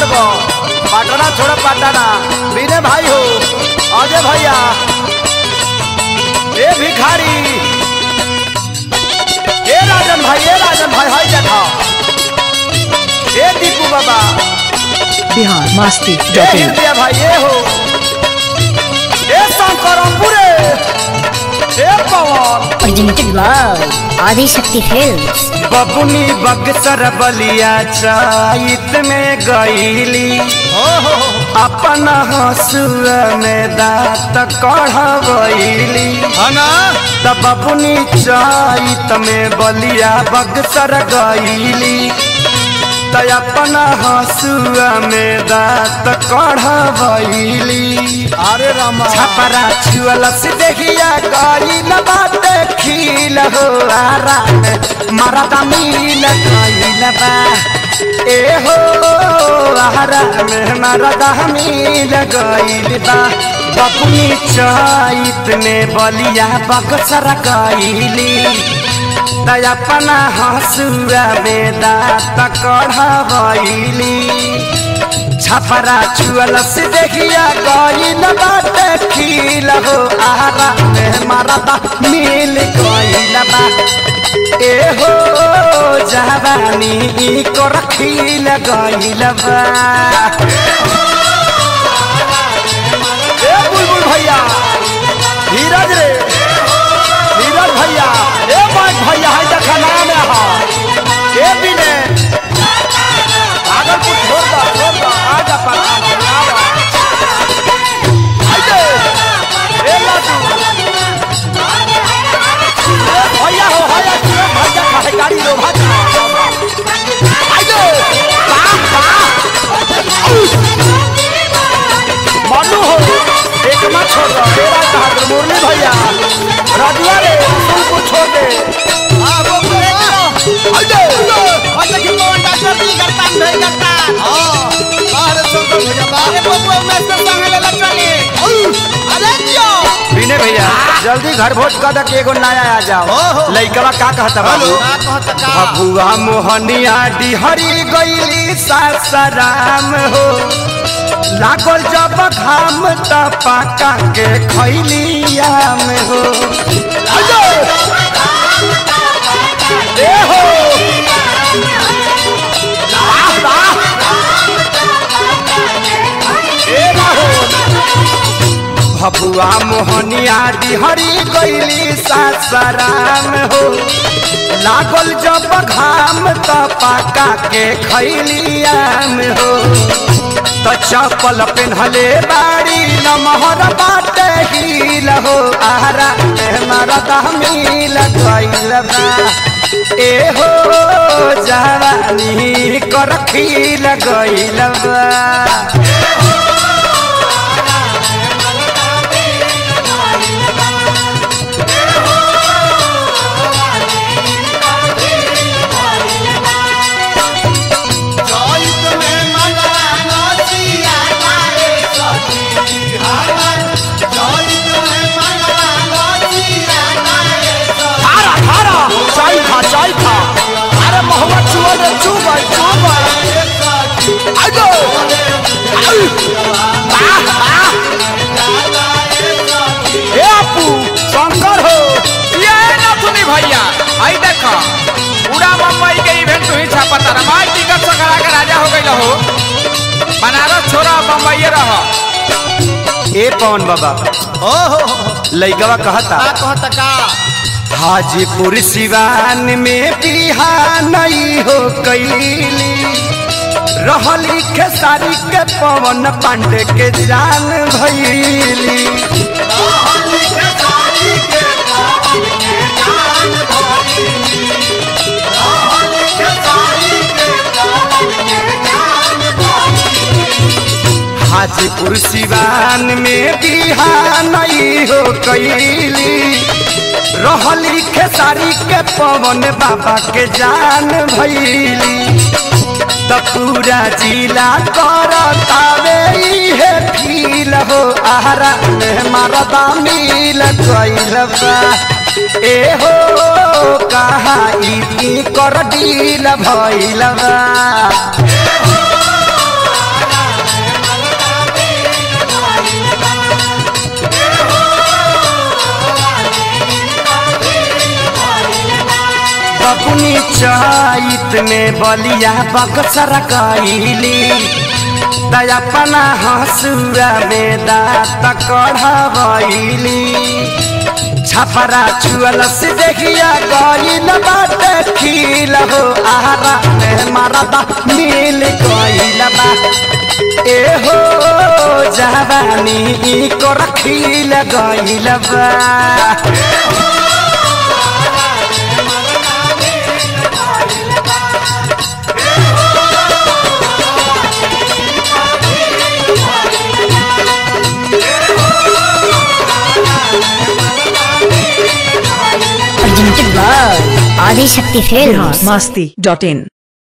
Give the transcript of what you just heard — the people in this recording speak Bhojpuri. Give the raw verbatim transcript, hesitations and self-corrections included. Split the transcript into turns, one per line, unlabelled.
छोड़बो पाटना छोड़ पाटना बिने भाई हो अजय भैया ए भिखारी ए राजन भाई ए राजन भाई हाय देखा ए दीपू बाबा
बिहार मस्ती
ए
डॉट इन
हृदय भाई ए हो ए शंकरमपुरे ए पवन
presented by Adi Shakti Films.
बबुनी बक्सर बलिया चाइत में गईली अपन हंसुआ में दांत कढ़वैली त बबुनी चाइत में बलिया बक्सर गईली त अपन हंसुआ में दांत कढ़वैली
अरे रामा
छपरा छुअल से देखिया गईल बाटे खिल हो आरा में मरदा मिल गईल बा ए हो आरा में मरदा मिल गईल बा बबुनी चाइत में बलिया बक्सर गईली त अपना हंसुआ में दांत कढ़वैली छपरा छुअल से देखिया गईल बाटे खिल हो आरा में मरदा मिल गईल बा ए हो जवानी को रखिल गईल बा ए बुलबुल भैया धीरज रे धीरज भैया ए माइक भैया है देखा नया में हा ए बिने आगर कुछ छोड़ दो छोड़ दो आजा पर आइए ए लाडू भैया हो भैया भैया का गाड़ी लो भाजा आइए मनु हो एक मत छोड़ दो तेरा बहादुर मुरली भैया रजुआ रे तुम कुछ छोड़ दे
हां वो करे
आइए
अच्छा कि कौन डॉक्टर भी करता नहीं करता हां बाहर शंकर भैया बाहर बबुआ में से संग ले चले अरे क्यों
बिने भैया जल्दी घर भोज कर के एगो नया आ जाओ लइकवा का कहता बाबू
का कहता का
बबुआ मोहनिया डिहरी गईली सासाराम हो लागल जब घाम त पाका के खैलिया में हो ए हो ए राहो भबुआ मोहनिया डिहरी गईली सासाराम हो लागल जब घाम त पाका के खैलिया में हो त चप्पल पेन्हले बाड़ी नमहर बाटे हिल हो आरा मरदा मिल गईल बा ए हो जवानी कर खिल गईल बा शंकर हो ये नथुनी भैया आई देखा पूरा मुंबई के इवेंट हुई छापा तारा मार टिकट से करा के राजा हो गई हो बनारस छोड़ा मुंबई रहो ए पवन बाबा
ओहो
लइकवा कहता
का कहता का
हाजीपुर सिवान में बिहान नहीं हो कैली रहली खेसारी के पवन पांडे के जान भैली हाजीपुर सिवान में बिहान नहीं हो कैली रहली खेसारी के पवन बाबा के जान भैली त पूरा जिला करतावे इहे फील हो आहारा में मरदा मिल गईल बा ए हो कहा ई कर डील भइल बा
फगुनी चैत में बलिया बक्सर गईली दयापना हंसुआ में दात कढ़वैली छपरा छुअल से देखिया गईल बाटे खिल हो आहारा में मरदा मिल गईल बा ए हो जवानी को रखिल गईल बा
Presented by Adi Shakti Films.
Bihar Masti dot in.